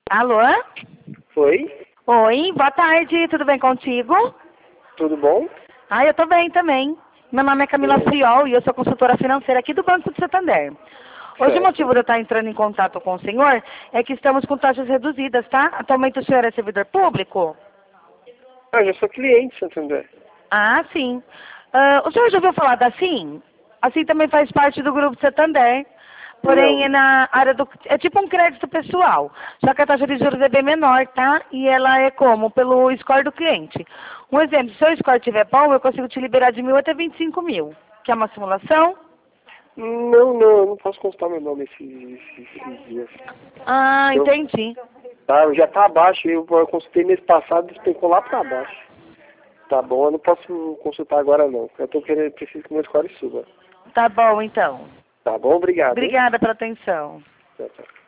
Alô? Oi, Oi, boa tarde, tudo bem contigo? tudo bom? Ah, eu tô bem também. Meu nome é Camila Friol e eu sou consultora financeira aqui do Banco de Santander. Hoje o Certo. motivo de eu estar entrando em contato com o senhor é que estamos com taxas reduzidas, tá? Atualmente o senhor é servidor público? Ah, já sou cliente, Santander. Ah, sim. O senhor já ouviu falar da Sim? A Sim também faz parte do Grupo Santander, porém é Não. na área do... É tipo um crédito pessoal, só que a taxa de juros é bem menor, tá? E ela é como? Pelo score do cliente. Um exemplo, se o seu score estiver bom, eu consigo te liberar de 1.000 até 25.000. Quer uma simulação? Não, eu não posso constar meu nome esses dias. Ah, Eu, entendi. tá, já tá abaixo, eu consultei mês passado, despencou lá pra baixo. Tá bom, eu não posso consultar agora não. Eu tô querendo, preciso que meu score suba. Tá bom, então. Tá bom, obrigado, hein? Obrigada pela atenção. Tchau, tchau.